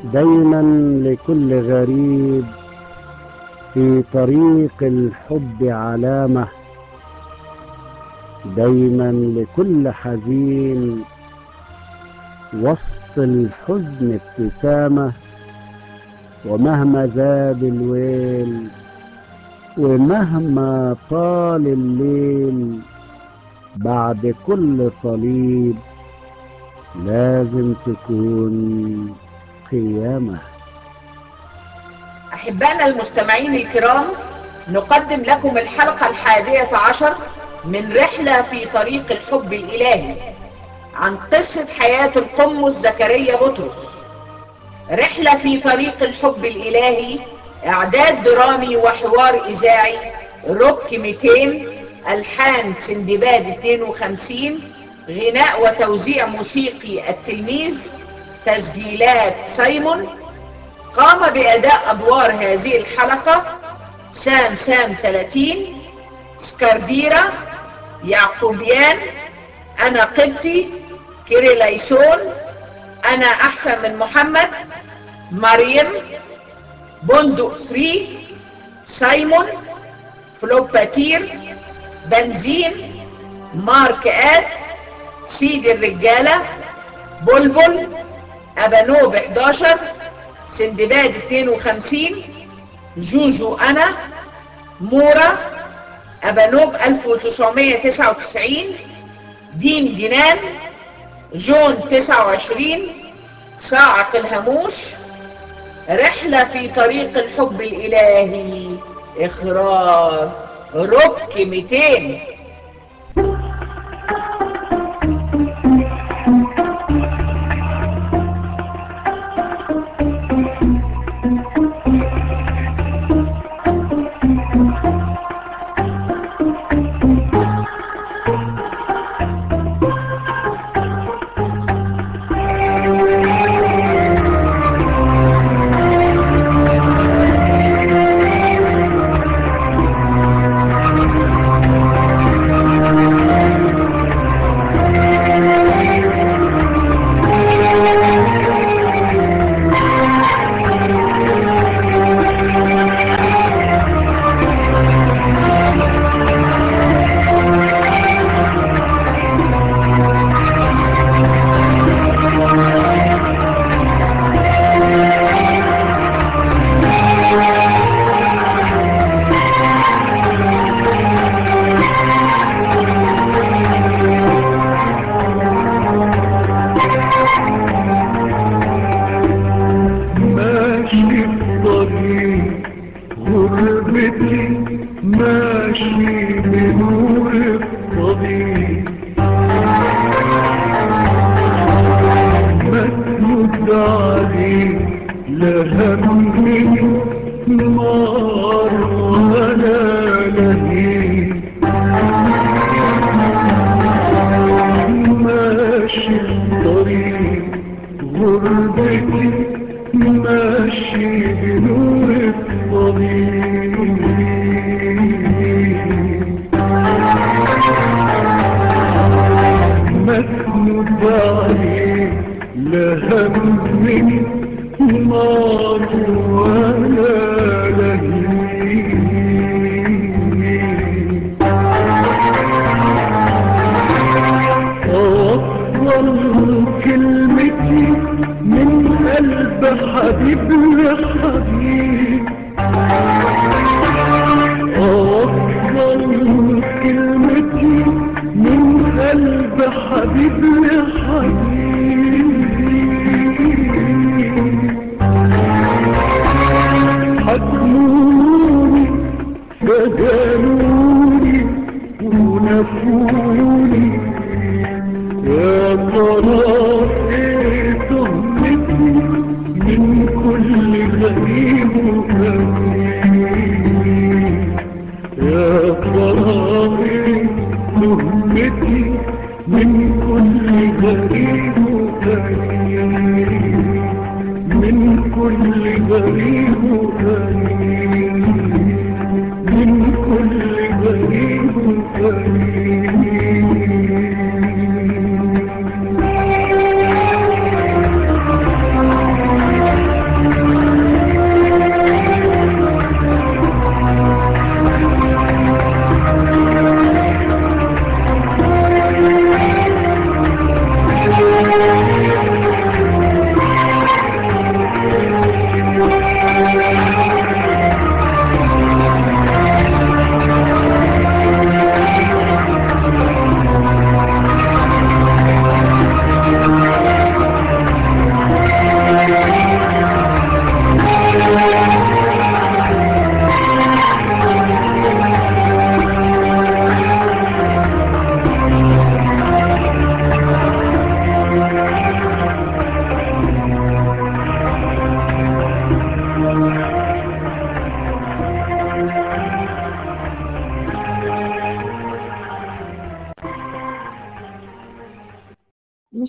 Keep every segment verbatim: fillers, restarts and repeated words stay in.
دايما لكل غريب في طريق الحب علامة، دايما لكل حزين وسط الحزن ابتسامة. ومهما زاد الويل ومهما طال الليل، بعد كل صليب لازم تكون قيامة. أحبائنا المستمعين الكرام، نقدم لكم الحلقة الحادية عشر من رحلة في طريق الحب الإلهي عن قصة حياة القمص زكريا بطرس. رحلة في طريق الحب الإلهي، إعداد درامي وحوار إذاعي، روك مئتين، ألحان سندباد اثنين وخمسين، غناء وتوزيع موسيقي التلميذ، تسجيلات سايمون. قام بأداء أدوار هذه الحلقة سام سام ثلاثين، سكارديرا، يعقوبيان، أنا قبطي، كيريلايسون، أنا أحسن من محمد، مريم، بندق ثلاثة، سايمون، فلوباتير، بنزين، مارك آت، سيد الرجالة، بلبل، أبانوب احداشر، سندباد اثنين وخمسين، جوجو أنا، مورا، أبانوب ألف وتسعمائة وتسعة وتسعين، دين جنان، جون تسعة وعشرين، صاعق الهاموش. رحلة في طريق الحب الإلهي، إخراج روك مئتين.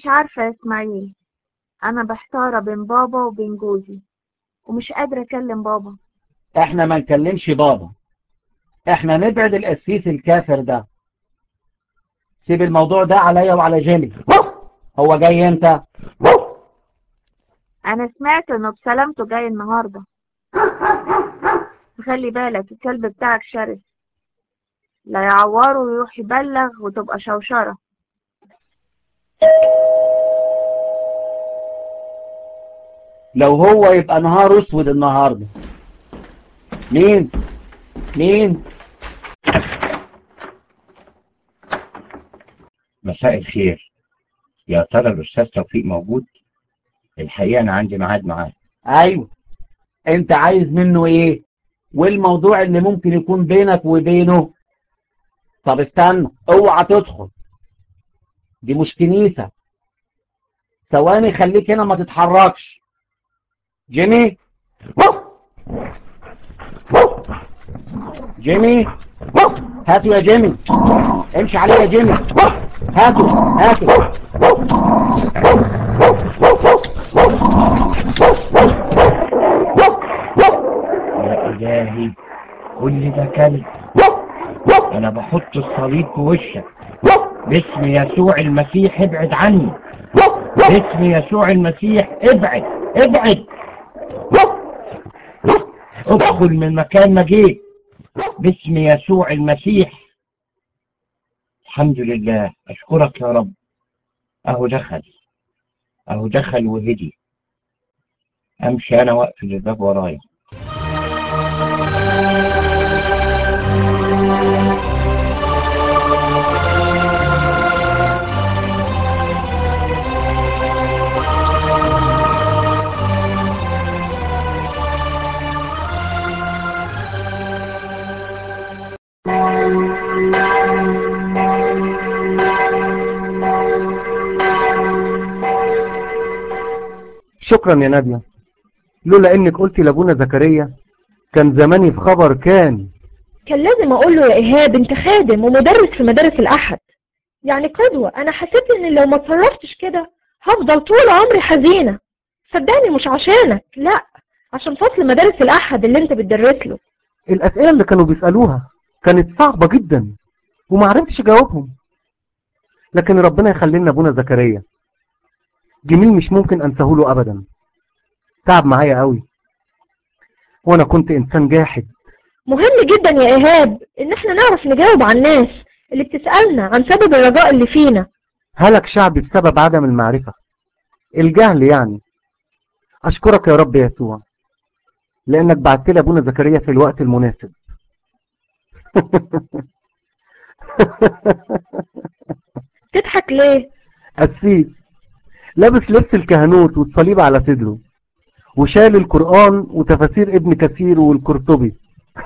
مش عارفة يا اسماعيل، انا محتارة بين بابا وبين جوزي ومش قادرة اكلم بابا. احنا ما نكلمش بابا، احنا نبعد القسيس الكافر ده. سيب الموضوع ده عليا وعلى جيمي. هو جاي امتى؟ انا سمعت انه بسلامته جاي النهاردة. خلي بالك الكلب بتاعك شرس، لا يعوره ويروح يبلغ وتبقى شوشرة. لو هو يبقى نهار اسود النهارده. مين مين مساء الخير. يا ترى الأستاذ توفيق موجود؟ الحقيقة أنا عندي ميعاد معاه. ايوه، انت عايز منه ايه؟ والموضوع اللي ممكن يكون بينك وبينه؟ طب استنى، اوعى تدخل، دي مش كنيسة. ثواني، خليك هنا ما تتحركش. جيمي، جيمي، هاتوا يا جيمي، امشي عليه يا جيمي، هاتوا هاتوا. يا إلهي، كل ده كلب. أنا بحط الصليب في وشك. باسم يسوع المسيح ابعد عني. باسم يسوع المسيح ابعد ابعد. ادخل من مكان ما جيت باسم يسوع المسيح. الحمد لله، أشكرك يا رب. أهو دخل، أهو دخل وهدي. أمشي أنا وأقفل الباب ورايا. شكرا يا نادية، لولا انك قلتي لابونا زكريا كان زماني في خبر. كان كان لازم اقول له يا ايهاب انت خادم ومدرس في مدارس الاحد، يعني قدوة. انا حسيت ان لو ما اتصرفتش كده هفضل طول عمري حزينة. صدقني مش عشانك، لا، عشان فصل مدارس الاحد اللي انت بتدرس له. الاسئلة اللي كانوا بيسألوها كانت صعبة جدا وما عرفتش اجاوبهم، لكن ربنا يخلي لنا ابونا زكريا. جميل مش ممكن انساه له ابدا، تعب معايا قوي وانا كنت انسان جاحد. مهم جدا يا ايهاب ان احنا نعرف نجاوب على الناس اللي بتسألنا عن سبب الرجاء اللي فينا. هلك شعبي بسبب عدم المعرفة، الجهل يعني. اشكرك يا رب يسوع لانك بعت لي ابونا زكريا في الوقت المناسب. تضحك ليه؟ قسيس لابس لبس الكهنوت والصليب على صدره وشال القرآن وتفاسير ابن كثير والقرطبي.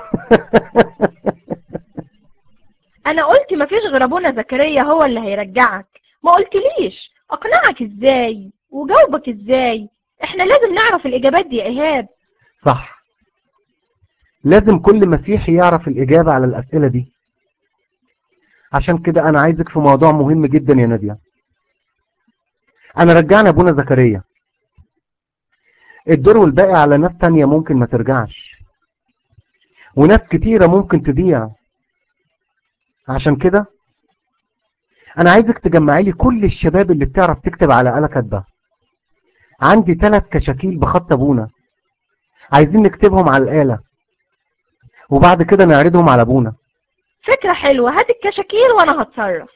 انا قلت مفيش غير ابونا زكريا هو اللي هيرجعك، ما قلتليش اقنعك ازاي وجاوبك ازاي. احنا لازم نعرف الاجابات دي يا ايهاب. صح، لازم كل مسيحي يعرف الإجابة على الأسئلة دي. عشان كده أنا عايزك في موضوع مهم جدا يا نادية. أنا رجعنا أبونا زكريا، الدور والباقي على ناس تانية ممكن ما ترجعش، وناس كتيرة ممكن تضيع. عشان كده أنا عايزك تجمعي لي كل الشباب اللي بتعرف تكتب على آلة كاتبة. عندي ثلاث كشاكيل بخط أبونا، عايزين نكتبهم على الآلة وبعد كده نعرضهم على أبونا. فكرة حلوة، هات الكشاكيل وانا هتصرف.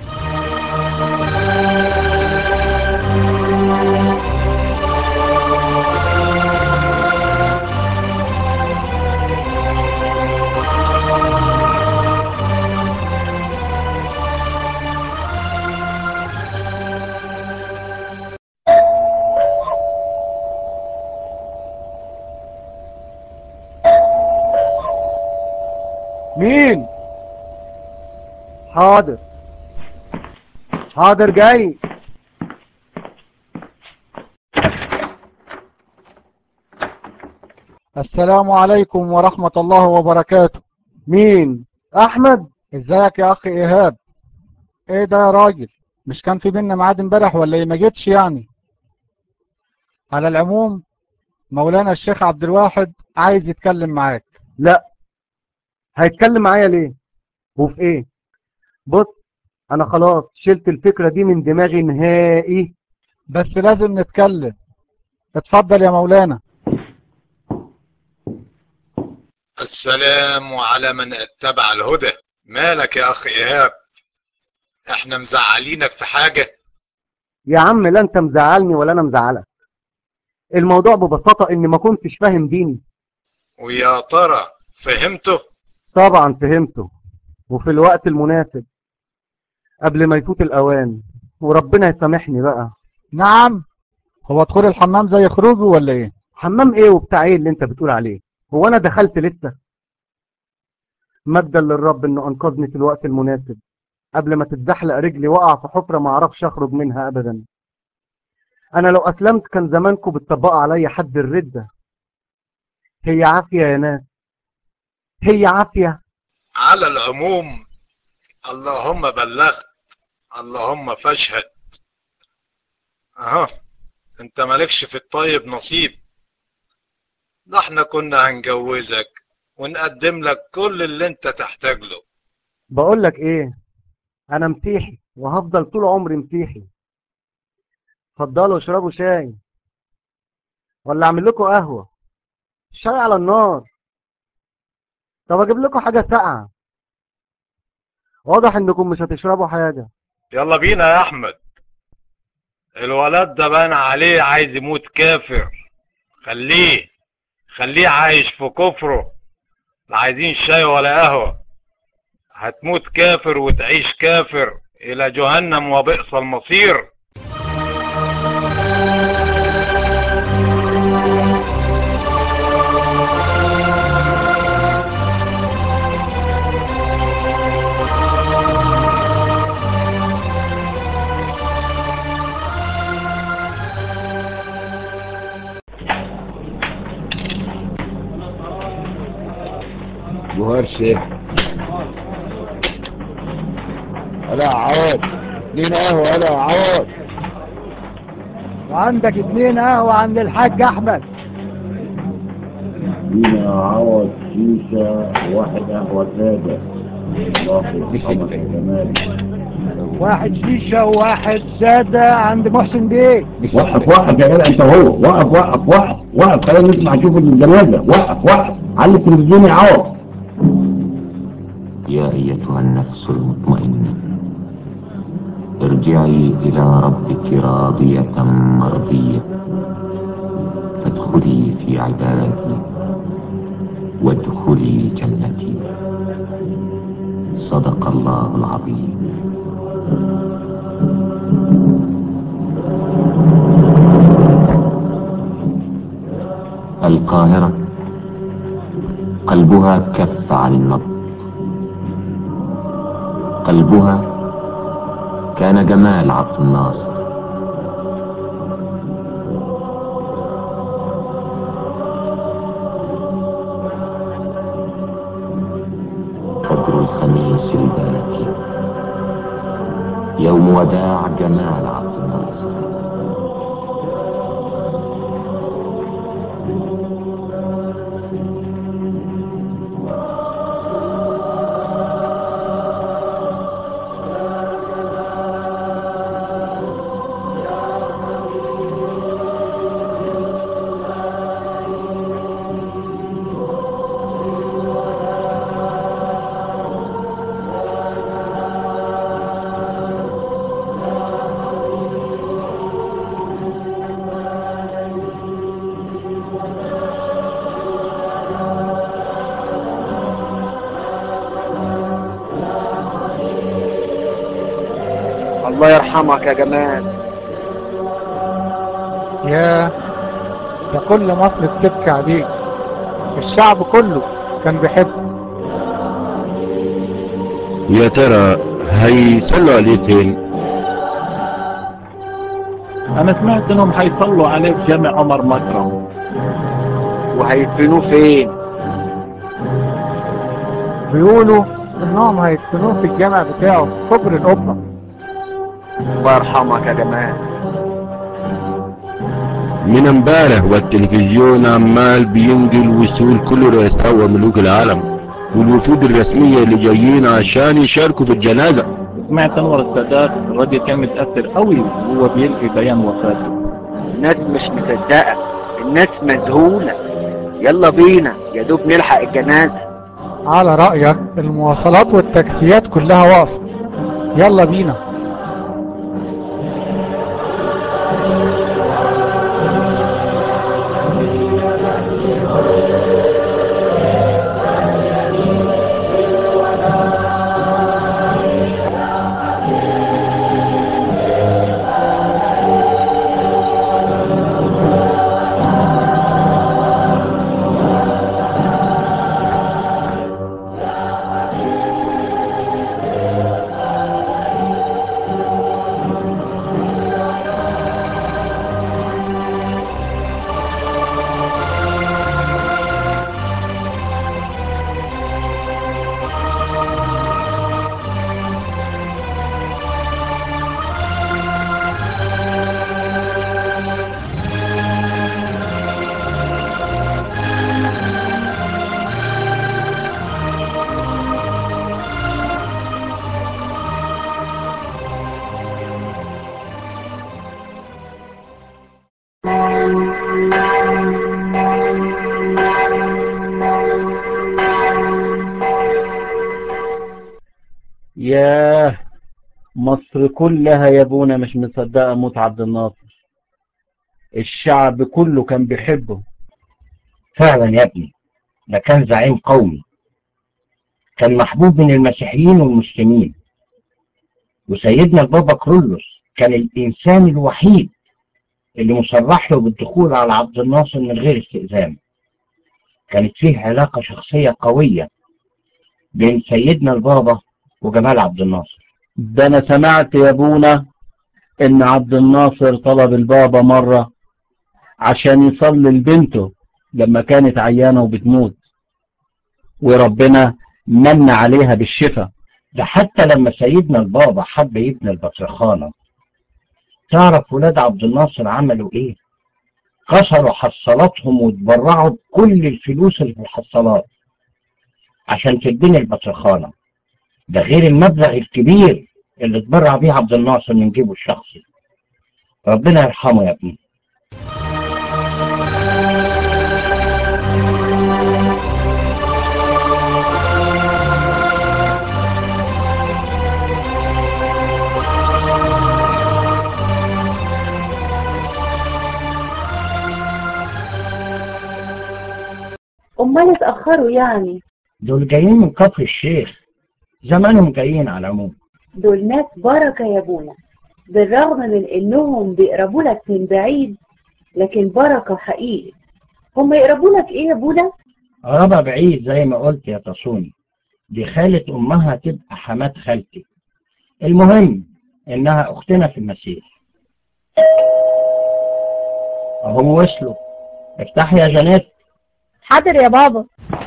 مين؟ حاضر حاضر جاي. السلام عليكم ورحمة الله وبركاته. مين؟ أحمد؟ ازيك يا اخي ايهاب؟ ايه ده يا راجل؟ مش كان في بينا ميعاد امبارح ولا ايه؟ ما جيتش يعني. على العموم مولانا الشيخ عبد الواحد عايز يتكلم معاك. لا، هيتكلم معايا ليه وفي ايه؟ بص، انا خلاص شلت الفكرة دي من دماغي نهائي. بس لازم نتكلم. اتفضل يا مولانا. السلام على من اتبع الهدى. مالك يا اخ ايهاب؟ احنا مزعلينك في حاجة؟ يا عم لا انت مزعلني ولا انا مزعلك. الموضوع ببساطة اني ما كنتش فاهم ديني. ويا ترى فهمته؟ طبعا فهمته، وفي الوقت المناسب قبل ما يفوت الاوان، وربنا يسامحني بقى. نعم. هو دخول الحمام زي خروجه ولا ايه؟ حمام ايه وبتاع ايه اللي انت بتقول عليه؟ هو انا دخلت لسه؟ مجدا للرب انه انقذني في الوقت المناسب قبل ما تتزحلق رجلي واقع في حفرة ما اعرفش اخرج منها ابدا. انا لو اسلمت كان زمانكم بتطبقوا عليا حد الردة. هي عافية يا ناس، هي عافية. على العموم اللهم بلغت، اللهم فاشهد. اهو انت مالكش في الطيب نصيب. ده احنا كنا هنجوزك ونقدم لك كل اللي انت تحتاج له. بقول لك ايه، انا مسيحي وهفضل طول عمري مسيحي. اتفضلوا اشربوا شاي ولا اعمل لكم قهوة؟ الشاي على النار. طب اجيب لكم حاجة ساقعة؟ واضح انكم مش هتشربوا حاجة. يلا بينا يا احمد. الولد ده بان عليه عايز يموت كافر. خليه خليه عايش في كفره. لا عايزين شاي ولا قهوة. هتموت كافر وتعيش كافر الى جهنم وبئس المصير. جوهر شيخ. هلا عوض، اتنين قهوة. هلا عوض. وعندك اتنين قهوة عند الحاج احمد. ادينا عوض شيشة وواحد قهوة سادة. الله يرحمك يا جمال. واحد شيشة وواحد سادة عند محسن بيه. وقف وقف يا جدع انت هو. وقف وقف وقف وقف، خلينا نسمع نشوف الجنازة. وقف وقف، علي التلفزيون يا عوض. يا أيتها النفس المطمئنة، ارجعي إلى ربك راضية مرضية، فادخلي في عبادي وادخلي جنتي. صدق الله العظيم. القاهرة قلبها كف عن النبض. قلبها كان جمال عبد الناصر. فجر الخميس الباكر، يوم وداع جمال عبد الناصر. الله يرحمك يا جمال. يا ده كل مصر بتبكي عليك. الشعب كله كان بيحبه. يا ترى هيصلوا عليه فين؟ انا سمعت انهم هيصلوا عليه في جامع عمر مكرم. وهيدفنوه فين؟ بيقولوا انهم هيدفنوه في الجامع بتاعه في كبر القبة. الله يرحمك يا جمال. من امبارح والتلفزيون عمال بينقل وصول كل رؤساء وملوك العالم والوفود الرسمية اللي جايين عشان يشاركوا في الجنازة. سمعت انور السادات الراجل كان متأثر قوي وهو بيلقي بيان وفاته. الناس مش مصدقة، الناس مذهولة. يلا بينا يا دوب نلحق الجنازة. على رأيك المواصلات والتاكسيات كلها واقفة، يلا بينا. ياه، مصر كلها يا ابونا مش مصدقة موت عبد الناصر. الشعب كله كان بيحبه. فعلا يا ابني، ده كان زعيم قومي، كان محبوب من المسيحيين والمسلمين. وسيدنا البابا كرولوس كان الإنسان الوحيد اللي مصرح له بالدخول على عبد الناصر من غير استئذان. كانت فيه علاقة شخصية قوية بين سيدنا البابا وجمال عبد الناصر. ده انا سمعت يا ابونا ان عبد الناصر طلب البابا مرة عشان يصلي لبنته لما كانت عيانة وبتموت، وربنا من عليها بالشفاء. ده حتى لما سيدنا البابا حب يبني البطرخانة، تعرف ولاد عبد الناصر عملوا ايه؟ كسروا حصالاتهم واتبرعوا بكل الفلوس اللي في الحصالات عشان تبني البطرخانة، ده غير المبلغ الكبير اللي اتبرع بيه عبد الناصر من جيبه الشخصي. ربنا يرحمه يا ابني. امال اتأخروا يعني؟ دول جايين من كفر الشيخ، زمانهم جايين على العموم. دول ناس بركة يا ابونا، بالرغم من انهم بيقربوا لك من بعيد لكن بركة حقيقي. هم يقربوا لك ايه يا ابونا؟ قرابة بعيد زي ما قلت يا تصوني، دي خالة امها تبقى حمات خالتي. المهم انها اختنا في المسيح. اهو وصلوا، افتحي يا جانيت. حاضر يا بابا.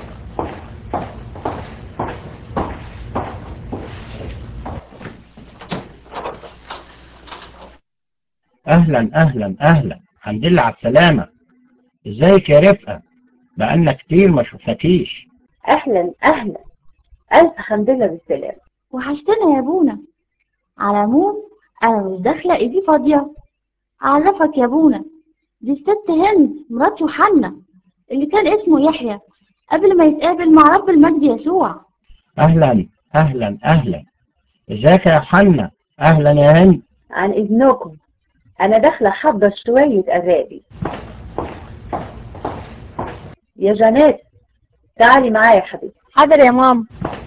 اهلا اهلا اهلا، الحمد لله على السلامة. ازيك يا رفقة؟ بقالنا كتير ما شفناكيش. اهلا اهلا، الف حمد لله بالسلامة. وحشتنا يا ابونا. على العموم انا مش داخله ايدي فاضيه. اعرفك يا ابونا، دي الست هند مرات يوحنا اللي كان اسمه يحيى قبل ما يتقابل مع رب المجد يسوع. اهلا اهلا اهلا، ازيك يا حنا؟ اهلا يا هند. عن اذنكم انا داخله حضر شويه اغاني. يا جانيت تعالي معايا يا حبيبتي. حاضر يا ماما.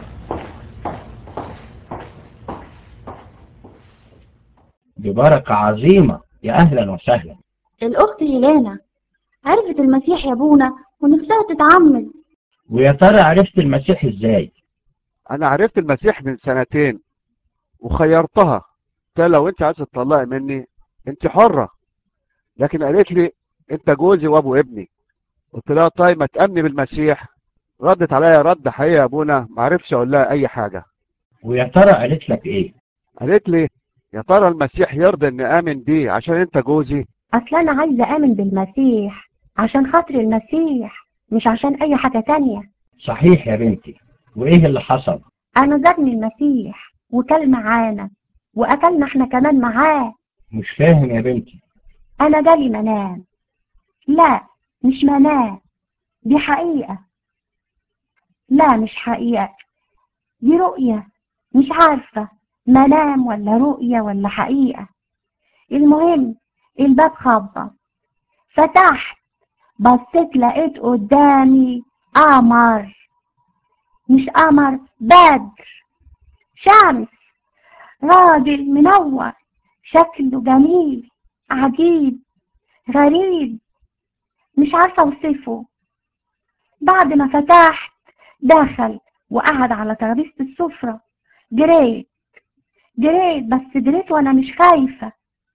دي بركة عظيمة، يا اهلا وسهلا. الاخت هيلانا عرفت المسيح يا ابونا ونفسها تتعمد. ويا ترى عرفت المسيح ازاي؟ انا عرفت المسيح من سنتين وخيرتها، قلت لو انت عايزه تطلقي مني انت حرة، لكن قالت لي انت جوزي وابو ابني. قلت لها طيب ما تأمني بالمسيح. ردت عليا رد حقيقي يا ابونا، ما عرفش اقول لها اي حاجة. ويا ترى قالت لك ايه؟ قالت لي يا ترى المسيح يرضى اني امن بيه عشان انت جوزي؟ اصل انا عايزه امن بالمسيح عشان خاطر المسيح، مش عشان اي حاجه تانية. صحيح يا بنتي، وايه اللي حصل؟ انا زارني المسيح وكل معانا واكلنا احنا كمان معاه. مش فاهم يا بنتي. انا جالي منام. لا مش منام، دي حقيقه. لا مش حقيقه، دي رؤيه. مش عارفه منام ولا رؤيه ولا حقيقه. المهم الباب خبط، فتحت بصيت لقيت قدامي قمر. مش قمر، بدر، شمس، راجل منور شكله جميل عجيب غريب، مش عارفه اوصفه. بعد ما فتحت دخل وقعد على ترابيزه السفره. جريت جريت بس جريت وانا مش خايفه.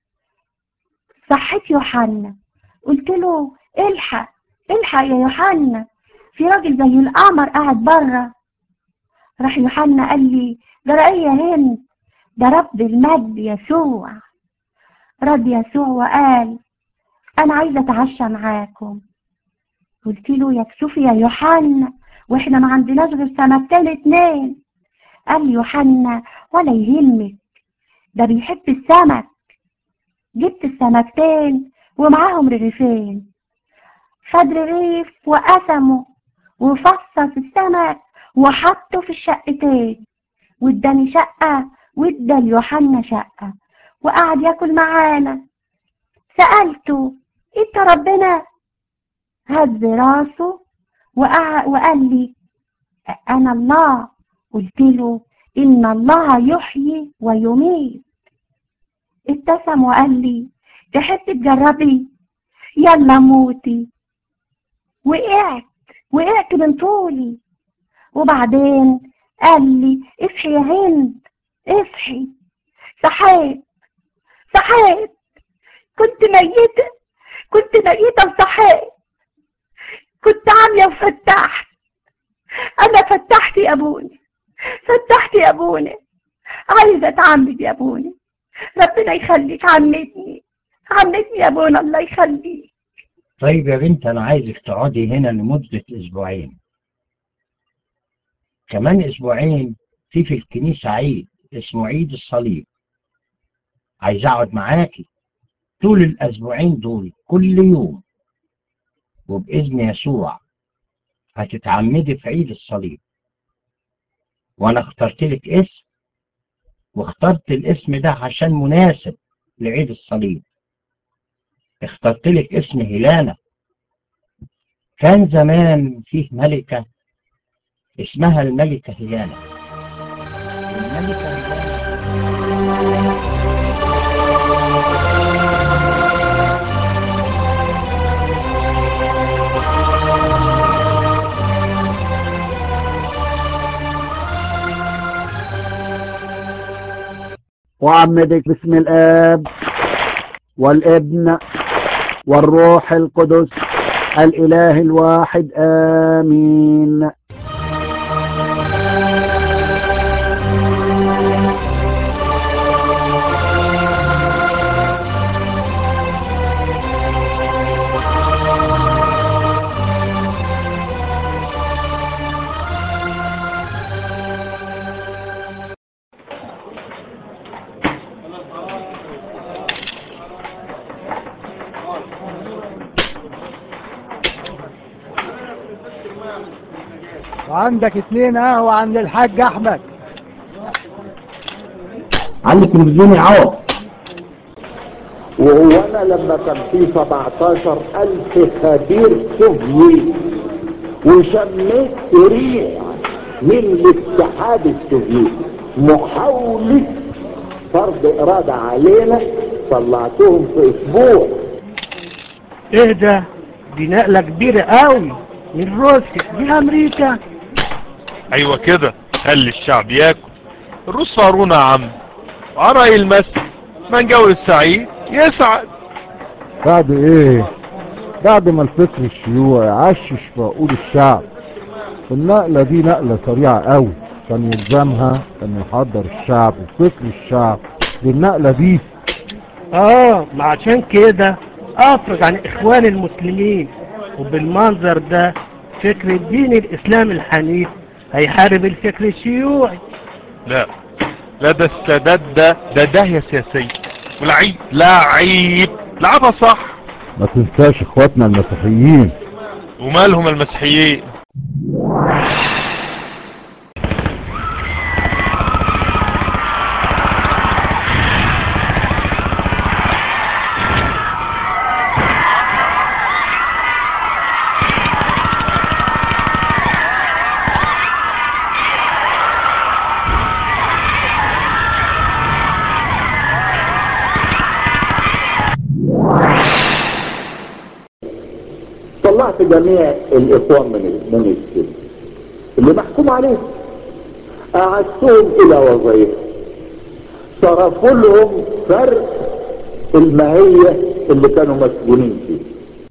صحيت يوحنا، قلت له الحق الحق يا يوحنا، في راجل زي القمر قاعد بره. راح يوحنا قال لي جرى ايه يا هند؟ ده رب المجد يسوع. رد يسوع وقال انا عايزه اتعشى معاكم. قلت له يا كسوفي يا يوحنا، واحنا ما عندناش غير سمكتين اتنين. قال لي يوحنا ولا يهمك، ده بيحب السمك. جبت السمكتين ومعاهم رغيفين. خد رغيف وقسمه وفصص السمك وحطه في الشقتين، واداني شقة وادى ليوحنا شقة وقعد ياكل معانا. سألته انت ربنا؟ هز راسه وقال لي انا الله. قلت له ان الله يحيي ويميت. ابتسم وقال لي تحب تجربي؟ يلا موتي. وقعت وقعت من طولي. وبعدين قال لي اصحي يا هند اصحي. صحيت صحيت كنت ميتة كنت ميتة وصحيت. كنت عامية وفتحت. انا فتحت يا ابوني فتحت يا ابوني. عايزة اتعمد يا ابوني. ربنا يخليك عمتني عمتني يا ابونا الله يخليك. طيب يا بنت انا عايزك تقعدي هنا لمدة اسبوعين. كمان اسبوعين في في الكنيسة عيد اسمه عيد الصليب. عايز اقعد معاكي طول الاسبوعين دول كل يوم، وباذن يسوع هتتعمدي في عيد الصليب. وانا اخترت لك اسم، واخترت الاسم ده عشان مناسب لعيد الصليب. اخترت لك اسم هيلانا. كان زمان فيه ملكة اسمها الملكة هيلانا. الملكة هيلانا وأعمدك باسم الآب والابن والروح القدس الإله الواحد آمين. وعندك اتنين قهوة عند الحاج احمد. عندي تلفزيون يعوض. وهو انا لما كان في سبعتاشر الف خبير سوفيتي وشميت ريح من الاتحاد السوفيتي محاولة فرض ارادة علينا، طلعتهم في اسبوع. ايه ده؟ دي نقلة كبيرة قوي من روسيا لامريكا. ايوه كده، خلي الشعب ياكل. الروس فارونا يا عم، وعرأي المثل من جو السعيد يسعد. بعد ايه؟ بعد ما الفكر الشيوعي عشش في عقول الشعب. النقلة دي نقلة سريعة قوي، كان يلزمها ان يحضر الشعب وفكر الشعب دي النقلة دي. اه ما عشان كده افرج عن اخوان المسلمين، وبالمنظر ده فكر الدين الاسلام الحنيف هيحارب الفكر الشيوعي. لا لا، ده السادات ده ده داهية سياسية ولعيب لعيب لعبها صح. ما تنساش اخواتنا المسيحيين. ومالهم المسيحيين؟ طلعت جميع الاخوان من من السجن اللي محكوم عليهم، قعدتهم الى وظائفهم، صرفوا لهم فرق الماهية اللي كانوا مسجونين فيه.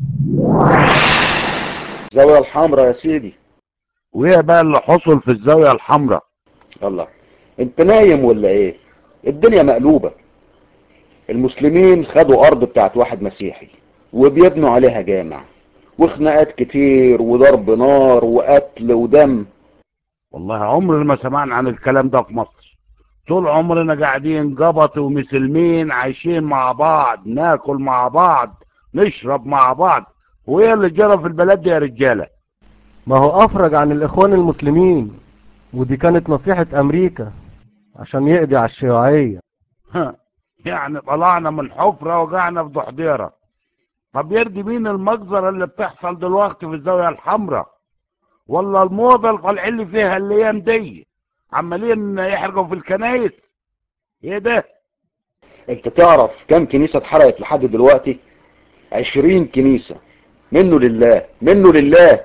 الزاوية الحمراء يا سيدي. وايه بقى اللي حصل في الزاوية الحمراء؟ الله، انت نايم ولا ايه؟ الدنيا مقلوبة. المسلمين خدوا ارض بتاعت واحد مسيحي وبيبنوا عليها جامع، وخناقات كتير وضرب نار وقتل ودم. والله عمرنا ما سمعنا عن الكلام ده في مصر. طول عمرنا قاعدين جبط ومسلمين عايشين مع بعض، ناكل مع بعض، نشرب مع بعض. وايه اللي جرى في البلد دي يا رجالة؟ ما هو افرج عن الاخوان المسلمين، ودي كانت نصيحة امريكا عشان يقضي على الشيوعية. يعني طلعنا من حفرة وقعنا في ضحضيرة. طب يرضي مين المجزرة اللي بتحصل دلوقتي في الزاوية الحمراء؟ ولا الموضة اللي طالعين لي فيها الايام دي عمالين يحرقوا في الكنايس؟ ايه ده؟ انت تعرف كم كنيسة اتحرقت لحد دلوقتي؟ عشرين كنيسة. منه لله منه لله.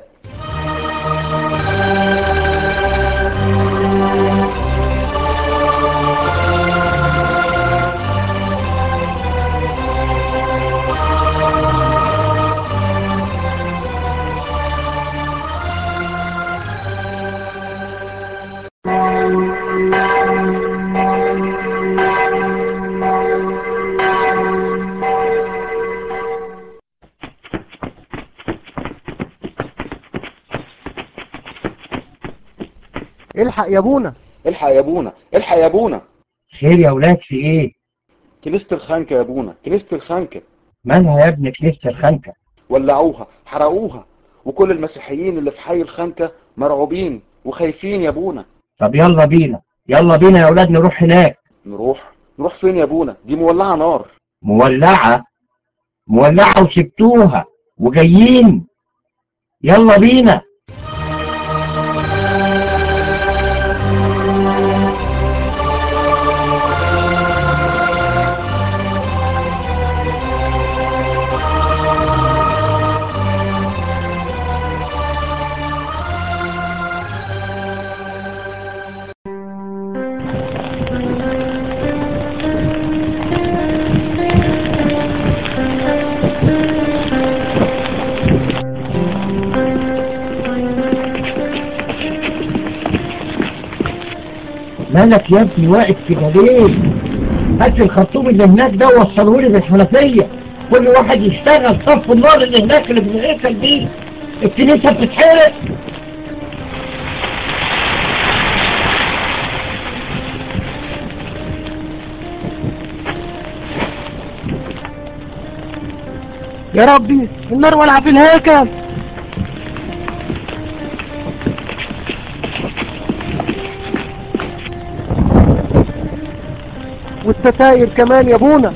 الحق يا ابونا، الحق يا ابونا، الحق يا ابونا. خير يا ولاد، في ايه؟ كنيسة الخنكة يا ابونا، كنيسة الخنكة. مالها يا ابني كنيسة الخنكة؟ ولعوها، حرقوها، وكل المسيحيين اللي في حي الخنكة مرعوبين وخايفين يا ابونا. طب يلا بينا، يلا بينا يا ولاد نروح هناك. نروح؟ نروح فين يا ابونا؟ دي مولعة نار. مولعة؟ مولعة وسبتوها وجايين. يلا بينا. مالك يا ابني واقف كده ليه؟ هات الخرطوم اللي هناك ده ووصله لي بالحنفية. كل واحد يشتغل طفوا النار اللي هناك اللي في الهيكل دي، الكنيسة بتتحرق. يا ربي النار ولع في الهيكل. والستاير كمان يا ابونا.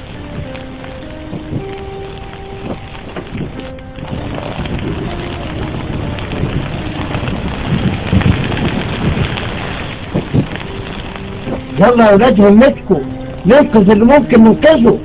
يلا يا ولاد همتكم، ننقذ اللي ممكن ننقذه.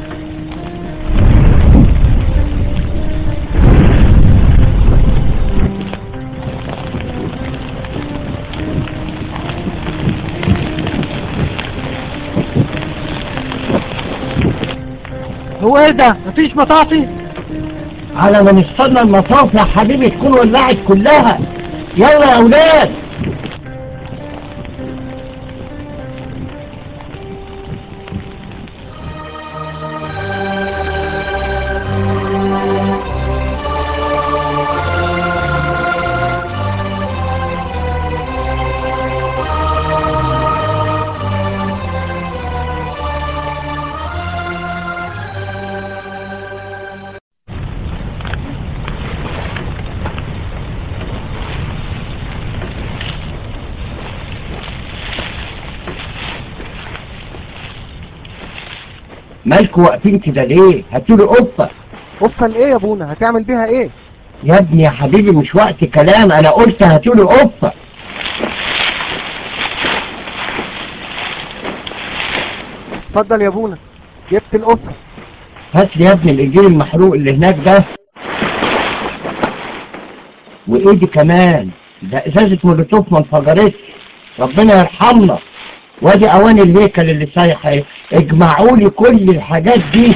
هو ايه ده؟ مفيش مطافي؟ على ما نستنى المطاف يا حبيبي تكون ولعت كلها. يلا يا اولاد. مالكوا واقفين كده ليه؟ هاتولي قفة. قفة ايه يا ابونا؟ هتعمل بيها ايه؟ يا ابني يا حبيبي مش وقت كلام، انا قلت هاتولي قفة. اتفضل يا ابونا، جبت القفة. هات لي يا ابني الانجيل المحروق اللي هناك ده. وايدي كمان، ده ازازة مولوتوف ما انفجرتش، ربنا يرحمنا. وادي اواني الهيكل اللي سايحه اهي، اجمعوا لي كل الحاجات دي.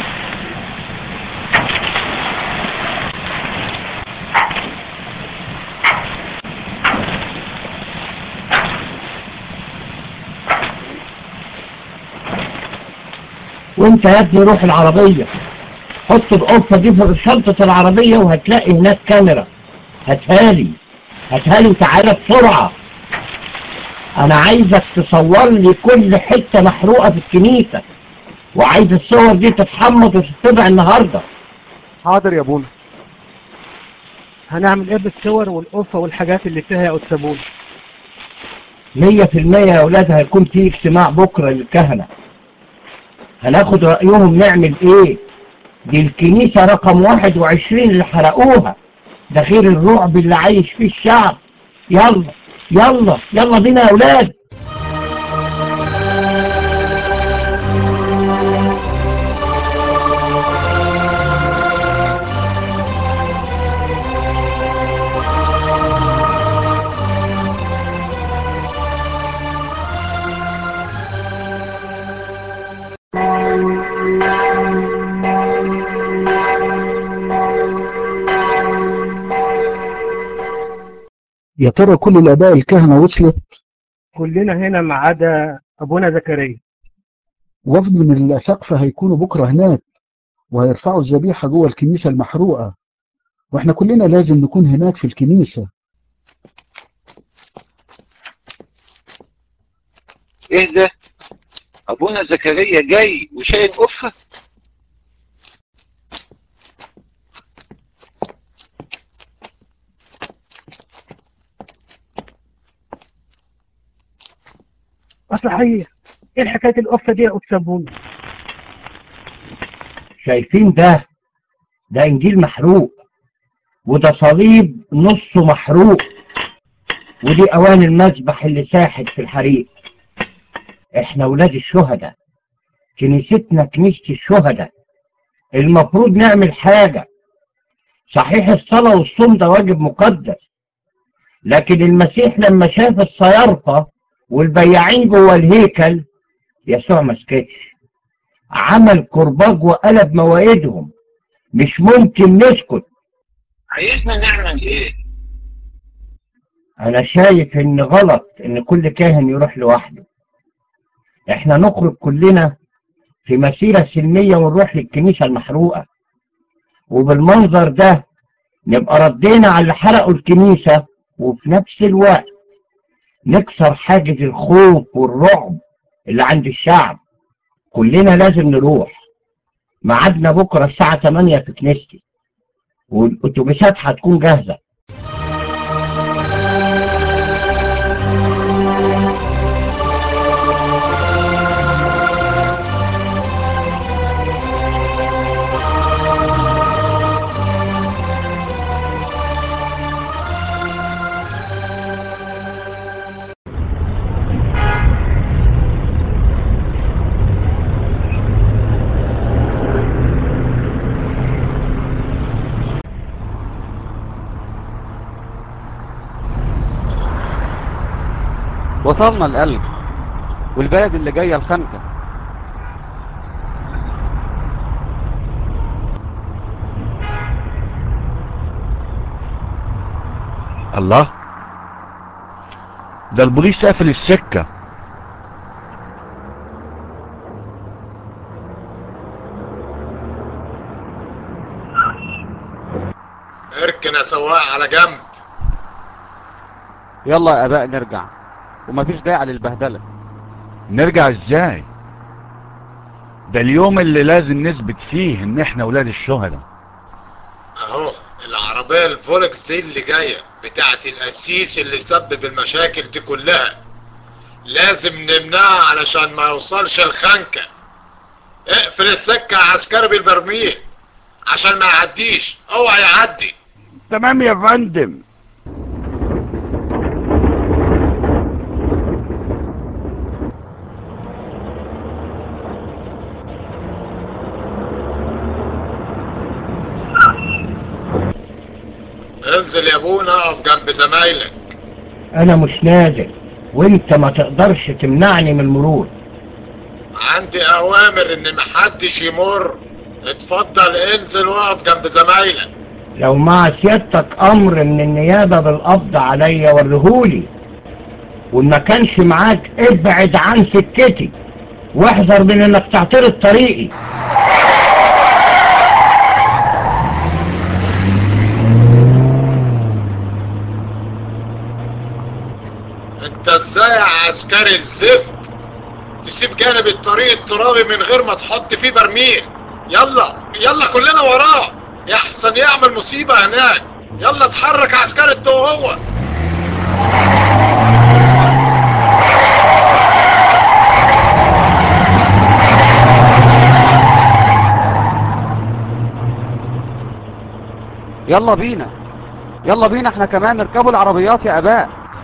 وانت يا ابني روح العربية، حط القفة دي في شنطة العربية وهتلاقي هناك كاميرا. هاتهالي هاتهالي وتعالى بسرعة. انا عايزك تصور لي كل حتة محروقة في الكنيسة، وعايز الصور دي تتحمض وتطبع النهاردة. حاضر يا ابونا. هنعمل ايه بالصور والقفة والحاجات اللي فيها يا أستاذ بونا؟ مية في المية يا اولاد هيكون في اجتماع بكرة للكهنة، هناخد رأيهم نعمل ايه. دي الكنيسة رقم واحد وعشرين اللي حرقوها، ده غير الرعب اللي عايش فيه الشعب. يلا يلا يلا بينا يا اولاد. يا ترى كل الآباء الكهنة وصلت؟ كلنا هنا ما عدا أبونا زكريا. وفد من الأساقفة هيكونوا بكرة هناك، وهيرفعوا الذبيحة جوه الكنيسة المحروقة، واحنا كلنا لازم نكون هناك في الكنيسة. ايه ده؟ ابونا زكريا جاي وشايل قفة؟ صحيح، ايه الحكاية القفة دي يا أستاذ بونا؟ شايفين ده؟ ده انجيل محروق، وده صليب نصه محروق، ودي اواني المذبح اللي ساحت في الحريق. احنا ولاد الشهداء، كنيستنا كنيسة الشهداء، المفروض نعمل حاجة. صحيح الصلاة والصوم ده واجب مقدس، لكن المسيح لما شاف الصيارفة والبياعين جوه الهيكل يسوع ما سكتش، عمل كرباج وقلب موائدهم. مش ممكن نسكت. عايزنا نعمل ايه؟ انا شايف ان غلط ان كل كاهن يروح لوحده. احنا نخرج كلنا في مسيرة سلمية ونروح للكنيسة المحروقة، وبالمنظر ده نبقى ردينا على اللي حرقوا الكنيسة، وفي نفس الوقت نكسر حاجز الخوف والرعب اللي عند الشعب. كلنا لازم نروح. ميعادنا بكرة الساعة تمانية في كنيستي، والأتوبيسات هتكون جاهزة. وصلنا القلب والبلد اللي جاية الخنكة. الله، ده البوليس قافل السكة. اركن يا سواق على جنب. يلا يا اباء نرجع، ومفيش داعي للبهدلة. نرجع ازاي؟ ده اليوم اللي لازم نثبت فيه ان احنا ولاد الشهداء. اهو العربية الفولكس دي اللي جاية بتاعت القسيس اللي سبب المشاكل دي كلها، لازم نمنعها علشان ما يوصلش الخنكة. اقفل السكة يا عسكري بالبرميل عشان ما يعديش، اوعى يعدي. تمام يا فندم. انزل يا ابونا، اقف جنب زمايلك. انا مش نازل، وانت ما تقدرش تمنعني من المرور. عندي اوامر ان محدش يمر. اتفضل انزل واقف جنب زمايلك. لو مع سيادتك امر من النيابة بالقبض عليا وريهولي، وان ما كانش معاك ابعد عن سكتي واحذر من انك تعترض طريقي. انت ازاي يا عسكري الزفت تسيب جانب الطريق الترابي من غير ما تحط فيه برميل؟ يلا يلا كلنا وراه يحسن يعمل مصيبة هناك. يلا اتحرك يا عسكري انت وهو. يلا بينا يلا بينا احنا كمان نركبوا العربيات يا اباء.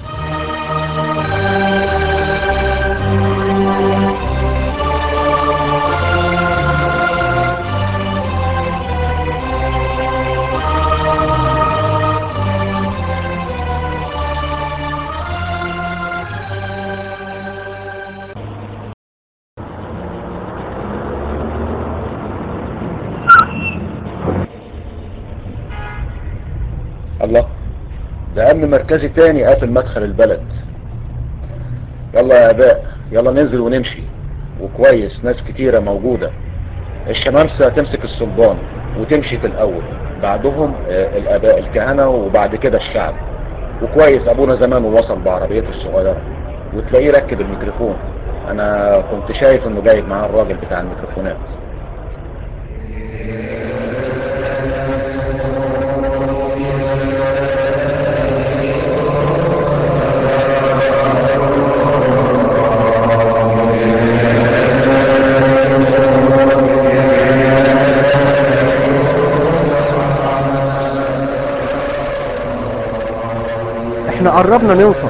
الله، ده امن مركزي تاني قافل مدخل البلد. يلا يا اباء، يلا ننزل ونمشي. وكويس ناس كتيرة موجودة. الشمامسة تمسك الصلبان وتمشي في الاول، بعدهم آه الاباء الكهنة وبعد كده الشعب. وكويس ابونا زمان ووصل بعربيته الصغيرة وتلاقيه ركب الميكروفون. انا كنت شايف انه جايب معاه الراجل بتاع الميكروفونات. احنا قربنا نوصل.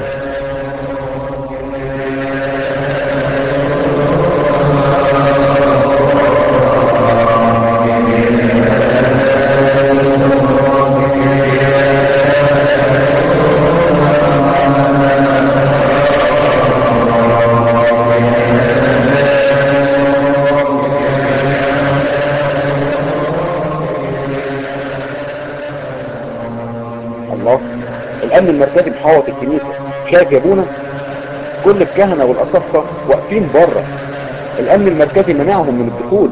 الله، الامن المركزي محاوط الكنيسة. شايف يا ابونا؟ كل الكهنة والاساقفة واقفين بره. الامن المركزي منعهم من الدخول.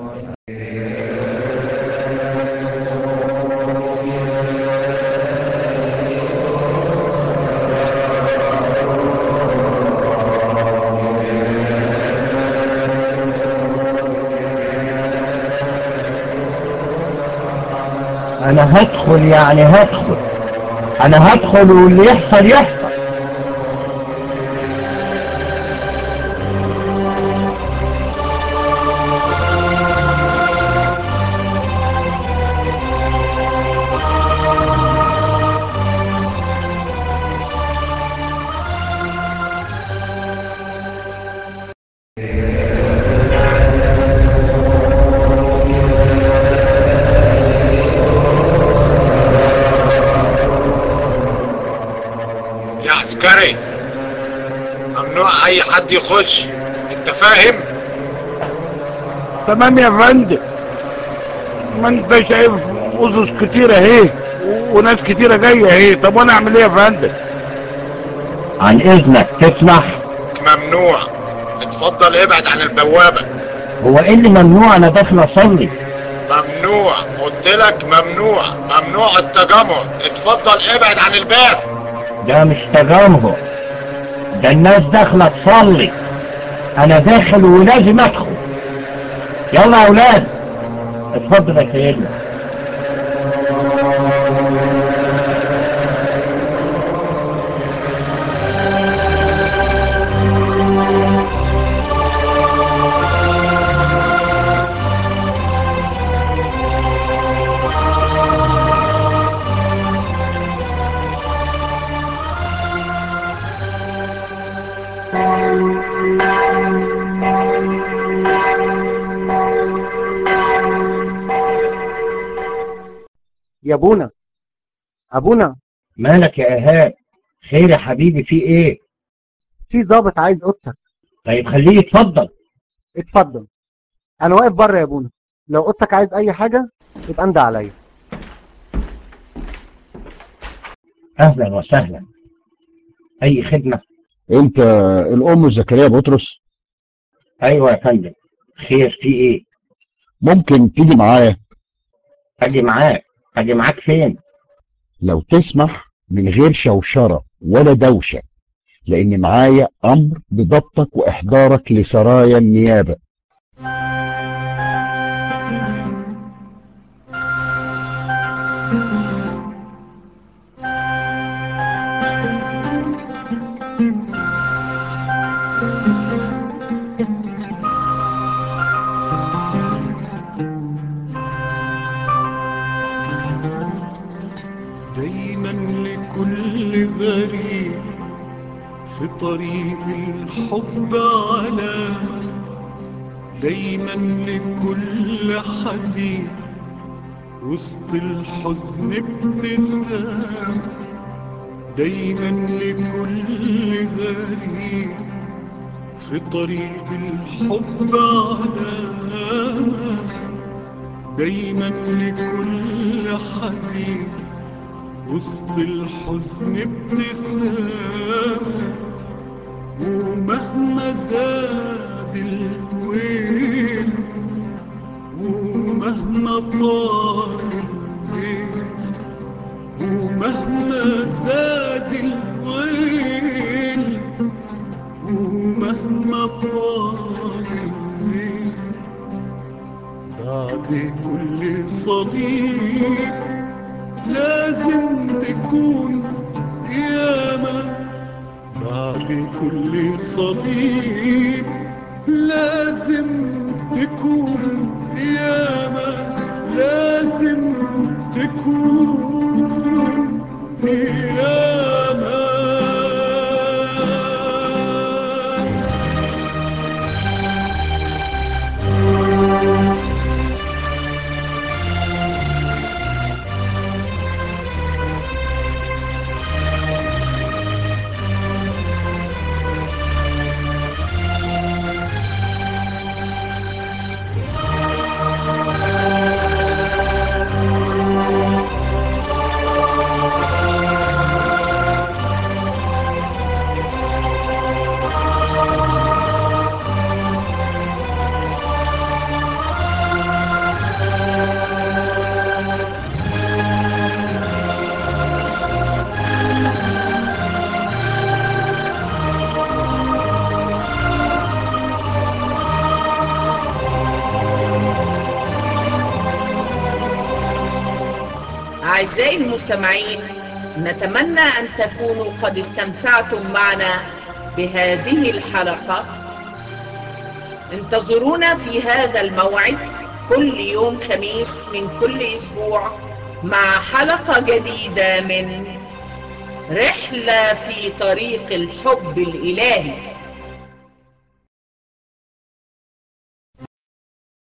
انا هدخل يعني هدخل انا هدخل واللي يحصل يحصل. يا عسكري ممنوع اي حد يخش، انت فاهم؟ تمام يا فندم. ما انت شايف اسس كتيرة اهي وناس كتيرة جاية اهي. طب وانا اعمل ايه يا فندم؟ عن اذنك تسمح؟ ممنوع. اتفضل ابعد عن البوابة. هو ايه اللي ممنوع؟ انا داخل اصلي. ممنوع، قلت لك ممنوع. ممنوع التجمهر. اتفضل ابعد عن الباب. ده مش تجمهر، ده الناس داخله تصلي. انا داخل ولازم ادخل. يلا يا اولاد اتفضل يا سيدنا. ابونا ابونا مالك يا ايهاب؟ خير يا حبيبي، في ايه؟ في ضابط عايز اوضتك. طيب خليه يتفضل. اتفضل، انا واقف بره يا ابونا، لو اوضتك عايز اي حاجه يبقى انده عليا. اهلا وسهلا، اي خدمه؟ انت الام زكريا بطرس؟ ايوه يا فندم، خير في ايه؟ ممكن تيجي معايا؟ اجي معاك؟ اجي معاك فين؟ لو تسمح من غير شوشره ولا دوشه، لان معايا امر بضبطك واحضارك لسرايا النيابه. دايما لكل غريب في طريق الحب علامة، دايما لكل حزين وسط الحزن ابتسامة، دايما لكل غريب في طريق الحب علامة، دايما لكل حزين وسط الحزن ابتسامة، ومهما زاد الويل ومهما طال الليل، ومهما زاد الويل ومهما طال الليل، بعد كل صليب لازم تكون قيامة، بعد كل صليب لازم تكون قيامة، لازم تكون قيامة. أعزائي المستمعين، نتمنى أن تكونوا قد استمتعتم معنا بهذه الحلقة. انتظرونا في هذا الموعد كل يوم خميس من كل أسبوع مع حلقة جديدة من رحلة في طريق الحب الإلهي.